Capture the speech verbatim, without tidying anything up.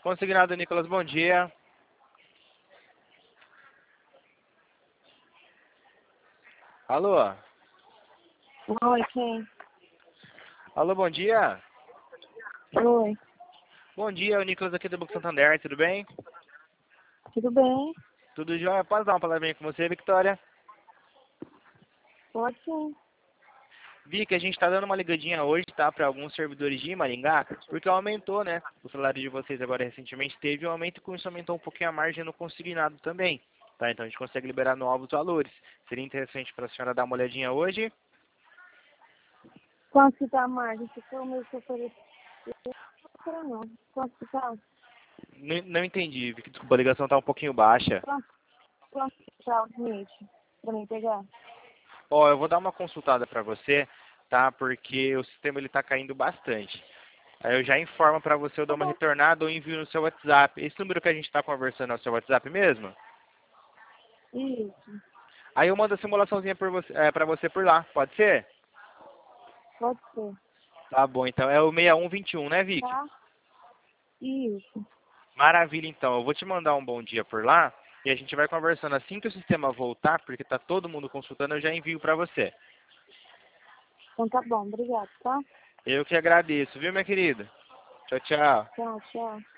Consignado, Nicolas, bom dia. Alô? Oi, quem? Alô, bom dia. Oi, Bom dia, é o Nicolas aqui do Banco Santander, tudo bem? tudo bem? Tudo jóia? Posso dar uma palavrinha com você, Victoria? Pode sim. Vi que a gente está dando uma ligadinha hoje, tá, para alguns servidores de Maringá, porque aumentou, né? O salário de vocês agora recentemente teve um aumento e com isso aumentou um pouquinho a margem no consignado também, tá? Então a gente consegue liberar novos valores. Seria interessante para a senhora dar uma olhadinha hoje? Quanto que tá a margem? Se for o meu que oferecer, não, não. Quanto que tá? Não, não entendi, Vic, desculpa, a ligação tá um pouquinho baixa. Quanto, quanto que tá o limite pra mim pegar? Ó, eu vou dar uma consultada para você, tá? Porque o sistema ele tá caindo bastante. Aí eu já informo para você, eu Tá dou uma bom. retornada ou envio no seu WhatsApp. Esse número que a gente está conversando é o seu WhatsApp mesmo? Isso, Aí eu mando a simulaçãozinha por você, é, para você por lá, pode ser? pode ser. Tá bom, então é o seis um dois um, né, Vic? Tá? Isso. Maravilha, então. Eu vou te mandar um bom dia por lá e a gente vai conversando. Assim que o sistema voltar, porque tá todo mundo consultando, eu já envio para você. Então tá bom, obrigado, tá? Eu que agradeço, viu, minha querida? Tchau, tchau. Tchau, tchau.